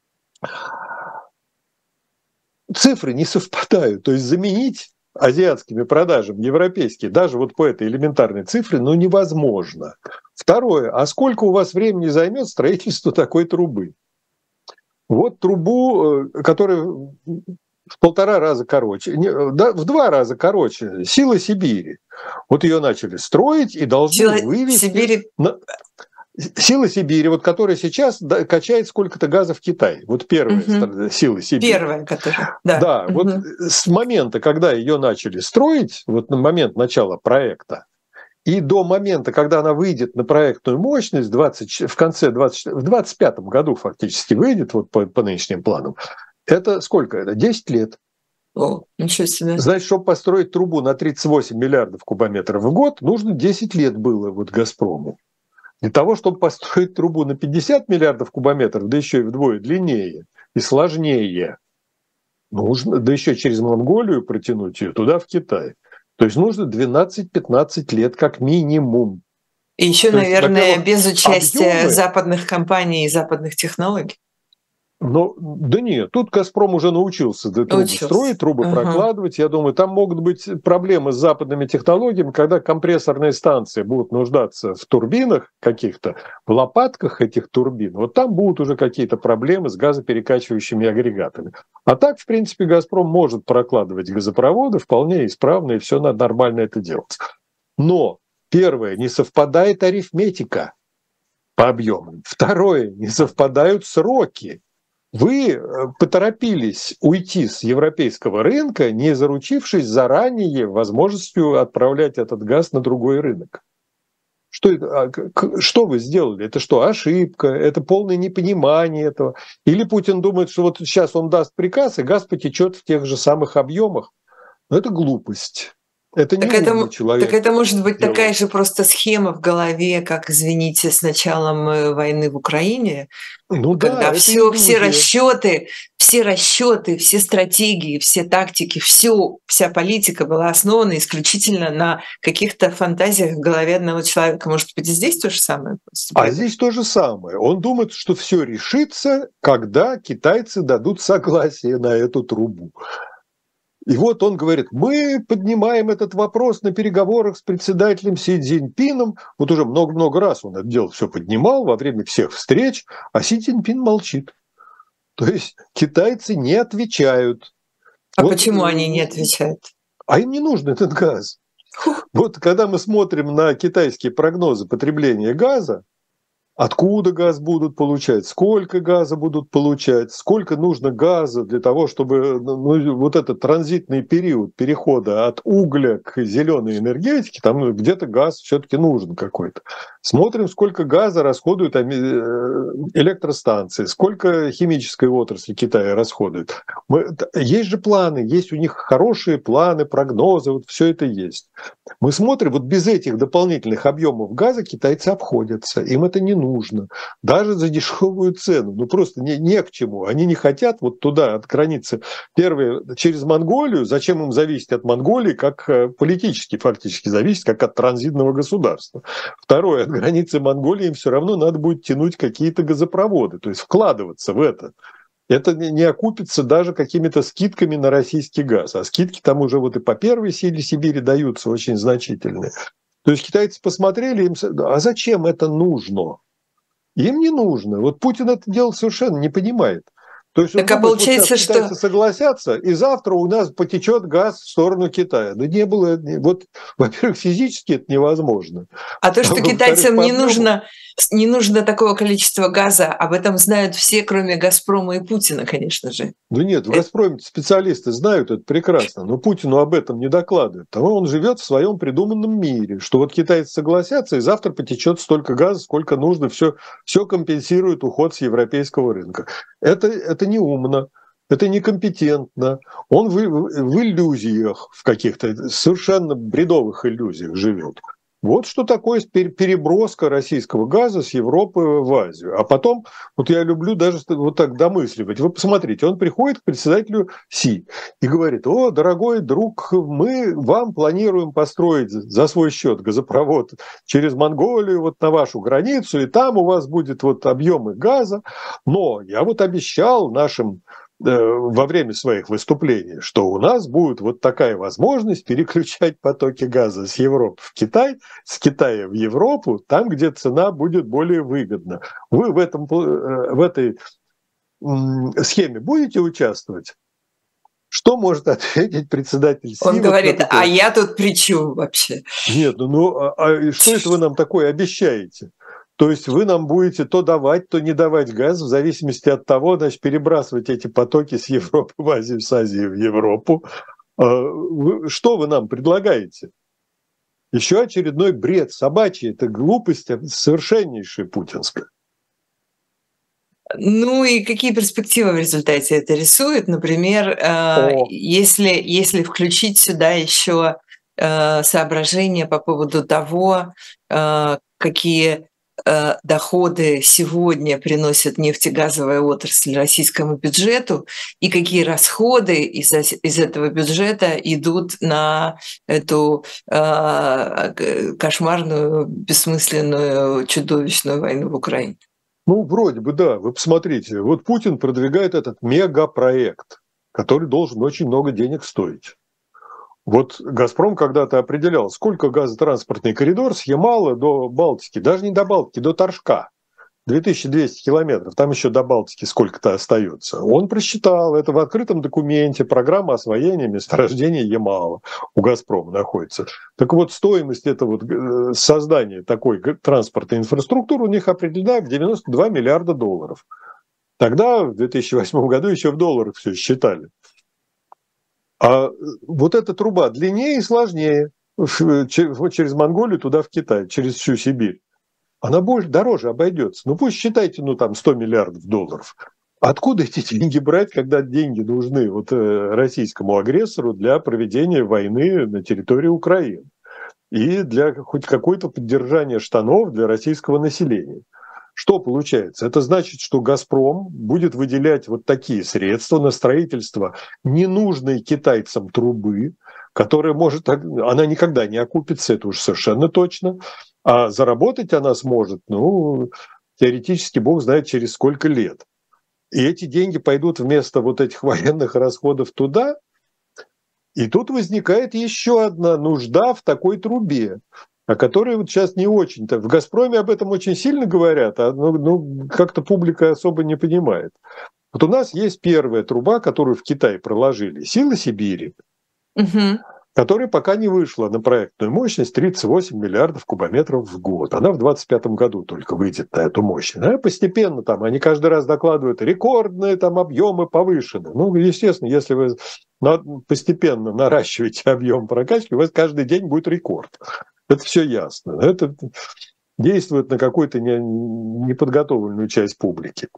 Цифры не совпадают, то есть заменить азиатскими продажами европейские, даже вот по этой элементарной цифре, ну невозможно. Второе, а сколько у вас времени займет строительство такой трубы? Вот трубу, которая в 1,5 раза короче, в 2 раза короче, «Сила Сибири». Вот ее начали строить и должны Сила вывести... Сибири. «Сила Сибири», вот которая сейчас качает сколько-то газа в Китай. Вот первая «Сила Сибири». Первая, которая, да. Да, вот с момента, когда ее начали строить, вот на момент начала проекта, и до момента, когда она выйдет на проектную мощность, в 2025 году фактически выйдет, вот по нынешним планам, это сколько? Это 10 лет. О, ничего себе. Значит, чтобы построить трубу на 38 миллиардов кубометров в год, нужно 10 лет было вот «Газпрому». Для того, чтобы построить трубу на 50 миллиардов кубометров, да еще и вдвое длиннее и сложнее, нужно, да еще через Монголию протянуть ее туда, в Китай. То есть нужно 12-15 лет как минимум. И еще, То есть, наверное, без участия объемы... западных компаний и западных технологий. Ну, да нет, тут «Газпром» уже научился трубы строить, трубы прокладывать. Я думаю, там могут быть проблемы с западными технологиями, когда компрессорные станции будут нуждаться в турбинах каких-то, в лопатках этих турбин. Вот там будут уже какие-то проблемы с газоперекачивающими агрегатами. А так, в принципе, «Газпром» может прокладывать газопроводы вполне исправно, и все надо нормально это делать. Но, первое, не совпадает арифметика по объемам. Второе, не совпадают сроки. Вы поторопились уйти с европейского рынка, не заручившись заранее возможностью отправлять этот газ на другой рынок. Что вы сделали? Это что, ошибка? Это полное непонимание этого? Или Путин думает, что вот сейчас он даст приказ, и газ потечет в тех же самых объемах? Но это глупость. Это не умный человек. Так это может быть такая же просто схема в голове, как, извините, с началом войны в Украине, когда все расчеты, все стратегии, все тактики, вся политика была основана исключительно на каких-то фантазиях в голове одного человека. Может быть, и здесь то же самое? А здесь то же самое. Он думает, что все решится, когда китайцы дадут согласие на эту трубу. И вот он говорит, мы поднимаем этот вопрос на переговорах с председателем Си Цзиньпином. Вот уже много-много раз он это дело все поднимал во время всех встреч, а Си Цзиньпин молчит. То есть китайцы не отвечают. А вот, почему они не отвечают? А им не нужен этот газ. Вот когда мы смотрим на китайские прогнозы потребления газа, откуда газ будут получать, сколько газа будут получать, сколько нужно газа для того, чтобы вот этот транзитный период перехода от угля к зеленой энергетике, там где-то газ все-таки нужен какой-то. Смотрим, сколько газа расходуют электростанции, сколько химической отрасли Китая расходует. Есть же планы, есть у них хорошие планы, прогнозы, вот все это есть. Мы смотрим, вот без этих дополнительных объемов газа китайцы обходятся, им это не нужно, даже за дешевую цену, ну просто не к чему, они не хотят вот туда, от границы, первое, через Монголию, зачем им зависеть от Монголии, как политически фактически зависеть, как от транзитного государства. Второе, от границы Монголии им все равно надо будет тянуть какие-то газопроводы, то есть вкладываться в это. Это не окупится даже какими-то скидками на российский газ. А скидки там уже вот и по первой «Силе Сибири» даются очень значительные. То есть китайцы посмотрели, а зачем это нужно? Им не нужно. Вот Путин это дело совершенно не понимает. То есть он думает, получается, вот сейчас китайцы согласятся, и завтра у нас потечет газ в сторону Китая. Да не было, вот, во-первых, физически это невозможно. А то, что китайцам не нужно такого количества газа, об этом знают все, кроме «Газпрома» и Путина, конечно же. Ну нет, в «Газпроме» специалисты знают это прекрасно, но Путину об этом не докладывают. Он живет в своем придуманном мире, что вот китайцы согласятся, и завтра потечет столько газа, сколько нужно, все компенсирует уход с европейского рынка. Это неумно, это некомпетентно. Он в иллюзиях, в каких-то совершенно бредовых иллюзиях живет. Вот что такое переброска российского газа с Европы в Азию. А потом, вот я люблю даже вот так домысливать. Вы посмотрите, он приходит к председателю Си и говорит: о, дорогой друг, мы вам планируем построить за свой счет газопровод через Монголию вот на вашу границу, и там у вас будет вот объемы газа, но я вот обещал нашим во время своих выступлений, что у нас будет вот такая возможность переключать потоки газа с Европы в Китай, с Китая в Европу, там, где цена будет более выгодна. Вы в этой схеме будете участвовать? Что может ответить председатель Си? Он говорит: а я тут при чем вообще? Нет, а что это вы нам такое обещаете? То есть вы нам будете то давать, то не давать газ, в зависимости от того, значит, перебрасывать эти потоки с Европы в Азию, с Азии в Европу. Что вы нам предлагаете? Еще очередной бред собачий, это глупость совершеннейшая путинская. Ну и какие перспективы в результате это рисует? Например, если включить сюда еще соображения по поводу того, какие доходы сегодня приносит нефтегазовая отрасль российскому бюджету и какие расходы из этого бюджета идут на эту кошмарную, бессмысленную, чудовищную войну в Украине. Ну, вроде бы, да. Вы посмотрите, вот Путин продвигает этот мегапроект, который должен очень много денег стоить. Вот «Газпром» когда-то определял, сколько газотранспортный коридор с Ямала до Балтики, даже не до Балтики, до Торжка. 2200 километров, там еще до Балтики сколько-то остается. Он просчитал, это в открытом документе, программа освоения месторождения Ямала у «Газпрома» находится. Так вот, стоимость этого создания такой транспортной инфраструктуры у них определена в 92 миллиарда долларов. Тогда, в 2008 году, еще в долларах все считали. А вот эта труба длиннее и сложнее через Монголию туда в Китай, через всю Сибирь. Она дороже обойдется. Ну пусть считайте, там 100 миллиардов долларов. Откуда эти деньги брать, когда деньги нужны российскому агрессору для проведения войны на территории Украины и для хоть какой-то поддержания штанов для российского населения? Что получается? Это значит, что «Газпром» будет выделять вот такие средства на строительство ненужной китайцам трубы, которая она никогда не окупится, это уж совершенно точно, а заработать она сможет, теоретически, бог знает, через сколько лет. И эти деньги пойдут вместо вот этих военных расходов туда, и тут возникает еще одна нужда в такой трубе, о которой вот сейчас не очень-то. В «Газпроме» об этом очень сильно говорят, а как-то публика особо не понимает. Вот у нас есть первая труба, которую в Китае проложили, «Сила Сибири», которая пока не вышла на проектную мощность 38 миллиардов кубометров в год. Она в 2025 году только выйдет на эту мощность. А постепенно они каждый раз докладывают, рекордные объемы повышены. Естественно, если вы постепенно наращиваете объем прокачки, у вас каждый день будет рекорд. Это все ясно. Это действует на какую-то неподготовленную часть публики.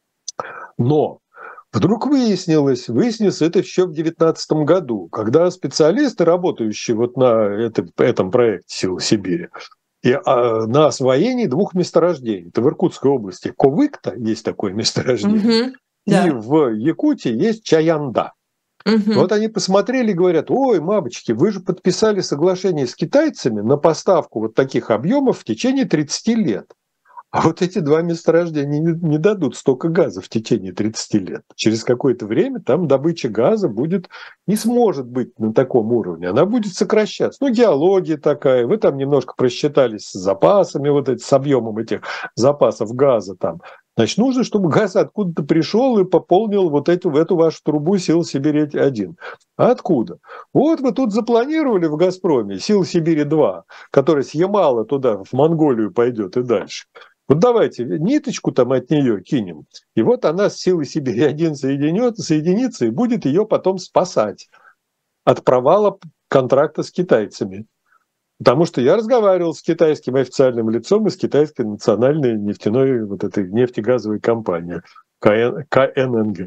Но вдруг выяснилось это еще в 2019 году, когда специалисты, работающие на этом проекте «Сила Сибири», на освоении двух месторождений. Это в Иркутской области Ковыкта есть такое месторождение, и в Якутии есть Чаянда. Вот они посмотрели и говорят: ой, мамочки, вы же подписали соглашение с китайцами на поставку вот таких объемов в течение 30 лет. А вот эти два месторождения не дадут столько газа в течение 30 лет. Через какое-то время там добыча газа не сможет быть на таком уровне. Она будет сокращаться. Геология такая. Вы там немножко просчитались с запасами, с объемом этих запасов газа там. Значит, нужно, чтобы газ откуда-то пришел и пополнил в эту вашу трубу «Сила Сибири-1». А откуда? Вот вы тут запланировали в «Газпроме» «Сила Сибири-2», которая с Ямала туда, в Монголию пойдет и дальше. Вот давайте ниточку там от нее кинем, и вот она с «Силой Сибири-1» соединится и будет ее потом спасать от провала контракта с китайцами. Потому что я разговаривал с китайским официальным лицом и с китайской национальной нефтяной этой нефтегазовой компанией КННГ.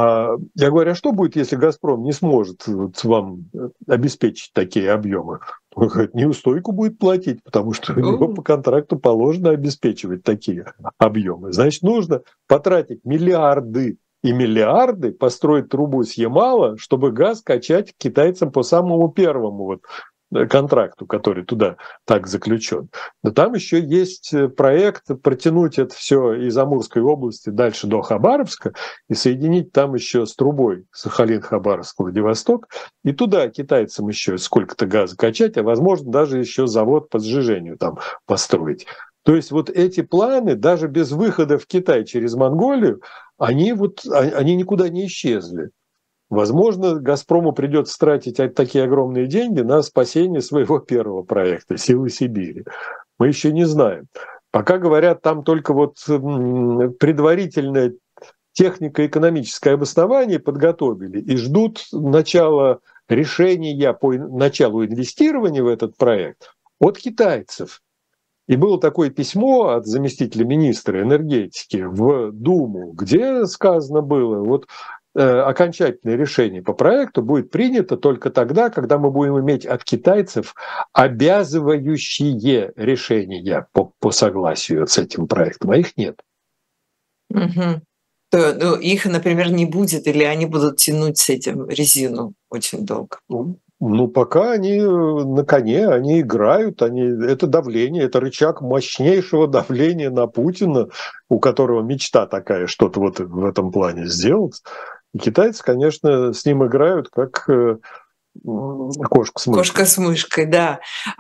Я говорю: а что будет, если «Газпром» не сможет вам обеспечить такие объемы? Он говорит, неустойку будет платить, потому что у него по контракту положено обеспечивать такие объемы. Значит, нужно потратить миллиарды и миллиарды, построить трубу с Ямала, чтобы газ качать китайцам по самому первому контракту, который туда так заключен. Но там еще есть проект протянуть это все из Амурской области дальше до Хабаровска и соединить там еще с трубой Сахалин-Хабаровск, Владивосток, и туда китайцам еще сколько-то газа качать, а возможно даже еще завод по сжижению там построить. То есть вот эти планы, даже без выхода в Китай через Монголию, они никуда не исчезли. Возможно, «Газпрому» придется тратить такие огромные деньги на спасение своего первого проекта «Силы Сибири». Мы еще не знаем. Пока говорят, там только предварительное технико-экономическое обоснование подготовили и ждут начала решения по началу инвестирования в этот проект от китайцев. И было такое письмо от заместителя министра энергетики в Думу, где сказано было, окончательное решение по проекту будет принято только тогда, когда мы будем иметь от китайцев обязывающие решения по согласию с этим проектом, а их нет. Угу. Их, например, не будет, или они будут тянуть с этим резину очень долго? Пока они на коне, они играют, это давление, это рычаг мощнейшего давления на Путина, у которого мечта такая, что-то в этом плане сделать. И китайцы, конечно, с ним играют, как кошка с мышкой. Кошка с мышкой, да.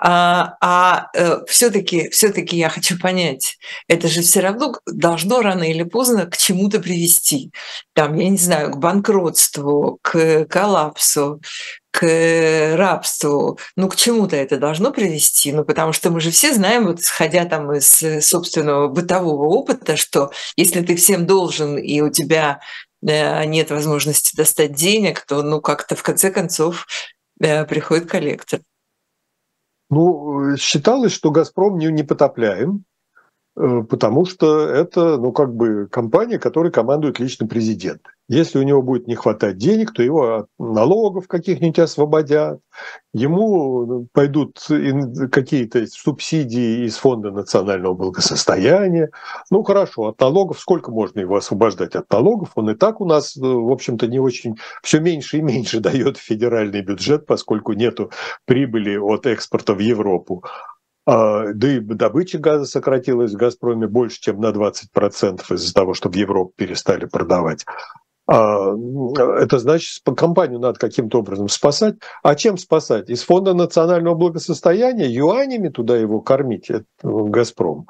Все-таки я хочу понять, это же все равно должно рано или поздно к чему-то привести. Там, я не знаю, к банкротству, к коллапсу, к рабству. К чему-то это должно привести. Потому что мы же все знаем, исходя там из собственного бытового опыта, что если ты всем должен, и у тебя нет возможности достать денег, то как-то в конце концов приходит коллектор. Считалось, что «Газпром» не потопляем, потому что это, компания, которой командует лично президент. Если у него будет не хватать денег, то его от налогов каких-нибудь освободят, ему пойдут какие-то субсидии из Фонда национального благосостояния. Хорошо, от налогов сколько можно его освобождать от налогов? Он и так у нас, в общем-то, не очень, все меньше и меньше дает федеральный бюджет, поскольку нету прибыли от экспорта в Европу. Да и добыча газа сократилась в «Газпроме» больше, чем на 20% из-за того, что в Европу перестали продавать. Это значит, компанию надо каким-то образом спасать. А чем спасать? Из Фонда национального благосостояния юанями туда его кормить, «Газпром»?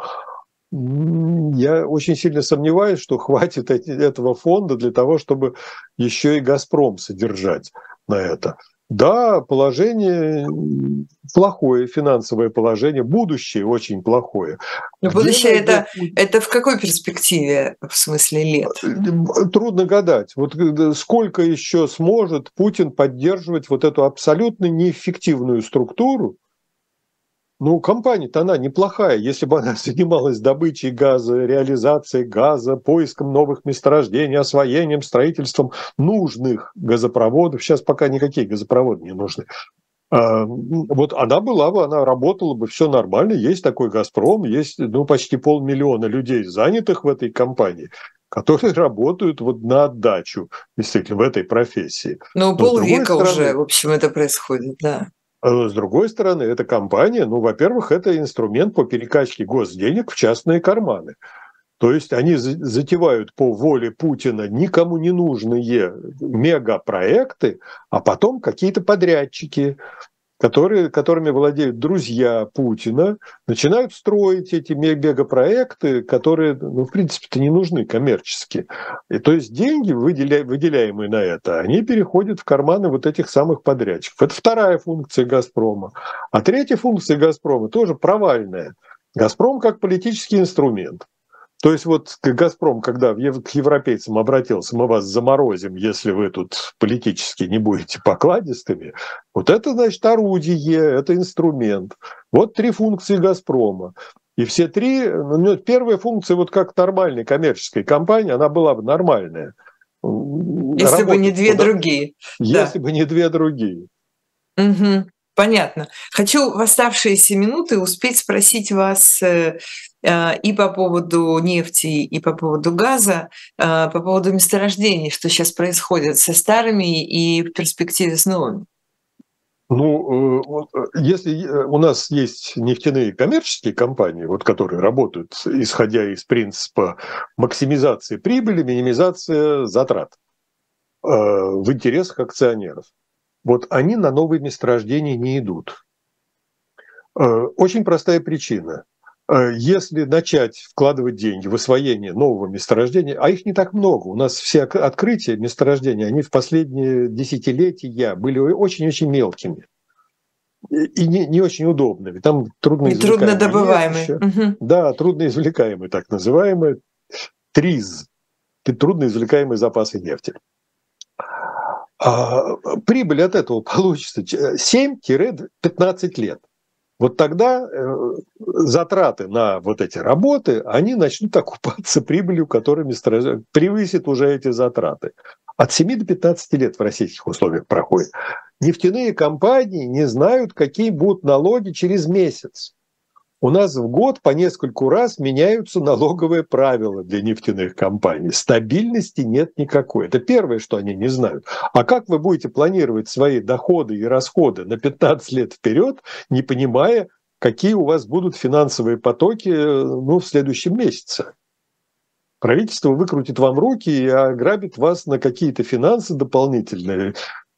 Я очень сильно сомневаюсь, что хватит этого фонда для того, чтобы еще и «Газпром» содержать на это. Да, положение плохое, финансовое положение, будущее очень плохое. Будущее это в какой перспективе, в смысле лет? Трудно гадать. Сколько еще сможет Путин поддерживать эту абсолютно неэффективную структуру? Компания-то она неплохая. Если бы она занималась добычей газа, реализацией газа, поиском новых месторождений, освоением, строительством нужных газопроводов. Сейчас пока никакие газопроводы не нужны. Она работала бы, все нормально. Есть такой «Газпром», есть почти 500 000 людей, занятых в этой компании, которые работают на отдачу, действительно, в этой профессии. Полвека уже, в общем, это происходит, да. С другой стороны, эта компания, во-первых, это инструмент по перекачке госденег в частные карманы. То есть они затевают по воле Путина никому не нужные мегапроекты, а потом какие-то подрядчики, которыми владеют друзья Путина, начинают строить эти мегапроекты, которые, в принципе-то, не нужны коммерчески. И то есть деньги, выделяемые на это, они переходят в карманы этих самых подрядчиков. Это вторая функция «Газпрома». А третья функция «Газпрома» тоже провальная. «Газпром» как политический инструмент. То есть «Газпром», когда к европейцам обратился, мы вас заморозим, если вы тут политически не будете покладистыми, это, значит, орудие, это инструмент. 3 функции «Газпрома». И все 3, первая функция, как нормальной коммерческой компании, она была бы нормальная. Если бы не 2 другие. Если бы не 2 другие. Угу. Понятно. Хочу в оставшиеся минуты успеть спросить вас и по поводу нефти, и по поводу газа, по поводу месторождений, что сейчас происходит со старыми и в перспективе с новыми. Ну, если у нас есть нефтяные коммерческие компании, вот, которые работают, исходя из принципа максимизации прибыли, минимизация затрат в интересах акционеров, вот они на новые месторождения не идут. Очень простая причина. Если начать вкладывать деньги в освоение нового месторождения, а их не так много, у нас все открытия месторождений, они в последние десятилетия были очень-очень мелкими и не очень удобными. Там Труднодобываемые. Да, трудноизвлекаемые, так называемые, ТРИЗ, трудноизвлекаемые запасы нефти. Прибыль от этого получится 7-15 лет. Вот тогда затраты на вот эти работы, они начнут окупаться прибылью, которая превысит уже эти затраты. От 7 до 15 лет в российских условиях проходит. Нефтяные компании не знают, какие будут налоги через месяц. У нас в год по нескольку раз меняются налоговые правила для нефтяных компаний. Стабильности нет никакой. Это первое, что они не знают. А как вы будете планировать свои доходы и расходы на 15 лет вперед, не понимая, какие у вас будут финансовые потоки в следующем месяце? Правительство выкрутит вам руки и ограбит вас на какие-то финансы дополнительные.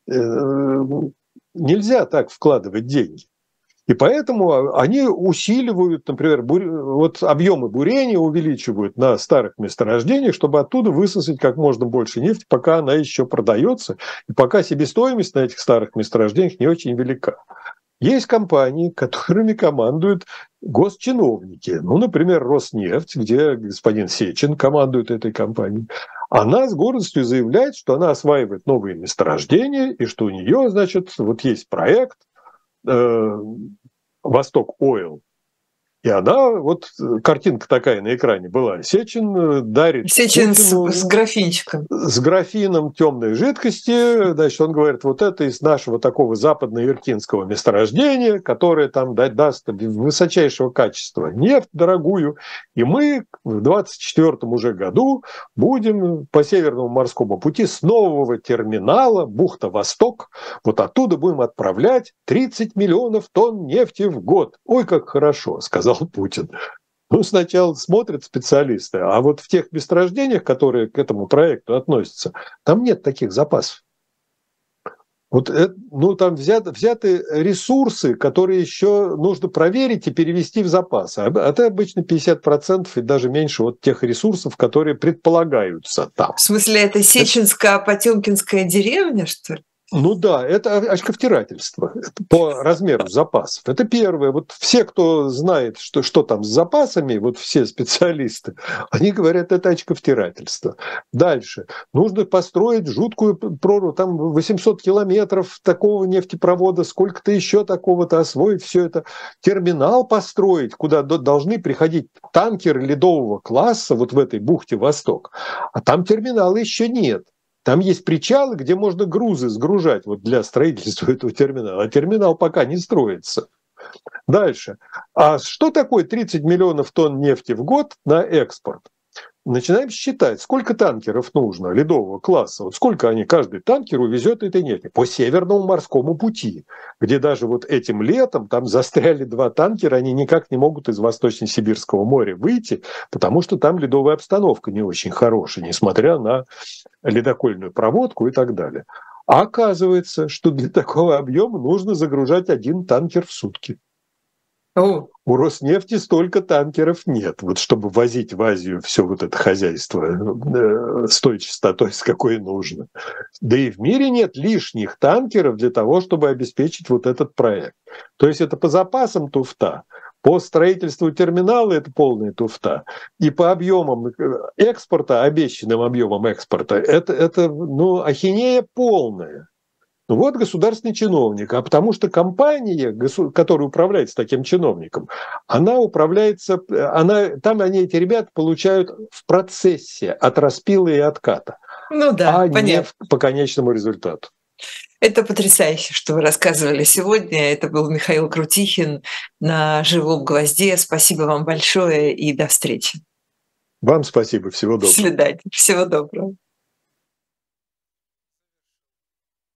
Нельзя так вкладывать деньги. И поэтому они усиливают, например, объемы бурения увеличивают на старых месторождениях, чтобы оттуда высосать как можно больше нефти, пока она еще продается, и пока себестоимость на этих старых месторождениях не очень велика. Есть компании, которыми командуют госчиновники. Например, Роснефть, где господин Сечин командует этой компанией. Она с гордостью заявляет, что она осваивает новые месторождения, и что у нее, есть проект «Восток Ойл». И она, картинка такая на экране была. Сечин дарит Путину с графинчиком. С графином темной жидкости. Значит, он говорит, вот это из нашего такого западно-иркинского месторождения, которое там даст высочайшего качества нефть дорогую. И мы в 2024 уже году будем по Северному морскому пути с нового терминала бухта Восток, вот оттуда будем отправлять 30 миллионов тонн нефти в год. Ой, как хорошо, сказал Путин. Сначала смотрят специалисты, а вот в тех месторождениях, которые к этому проекту относятся, там нет таких запасов. Там взяты ресурсы, которые еще нужно проверить и перевести в запас. А это обычно 50% и даже меньше тех ресурсов, которые предполагаются там. В смысле, это Сеченско-Потемкинская деревня, что ли? Да, это очковтирательство по размеру запасов. Это первое. Все, кто знает, что там с запасами, все специалисты, они говорят, это очковтирательство. Дальше. Нужно построить жуткую прорву, там 800 километров такого нефтепровода, сколько-то еще такого-то, освоить все это. Терминал построить, куда должны приходить танкеры ледового класса в этой бухте Восток. А там терминала еще нет. Там есть причалы, где можно грузы сгружать для строительства этого терминала. А терминал пока не строится. Дальше. А что такое 30 миллионов тонн нефти в год на экспорт? Начинаем считать, сколько танкеров нужно ледового класса, сколько каждый танкер увезет этой нефти по Северному морскому пути, где даже этим летом там застряли 2 танкера, они никак не могут из Восточно-Сибирского моря выйти, потому что там ледовая обстановка не очень хорошая, несмотря на ледокольную проводку и так далее. А оказывается, что для такого объема нужно загружать 1 танкер в сутки. У Роснефти столько танкеров нет, чтобы возить в Азию все это хозяйство с той частотой, с какой нужно. Да и в мире нет лишних танкеров для того, чтобы обеспечить этот проект. То есть это по запасам туфта, по строительству терминала это полная туфта, и по объемам экспорта, обещанным объемам экспорта, это ахинея полная. Государственный чиновник, а потому что компания, которая управляется таким чиновником, она управляется, эти ребята получают в процессе от распила и отката, понятно. Не по конечному результату. Это потрясающе, что вы рассказывали сегодня. Это был Михаил Крутихин на «Живом гвозде». Спасибо вам большое и до встречи. Вам спасибо, всего До доброго. свидания. Всего доброго.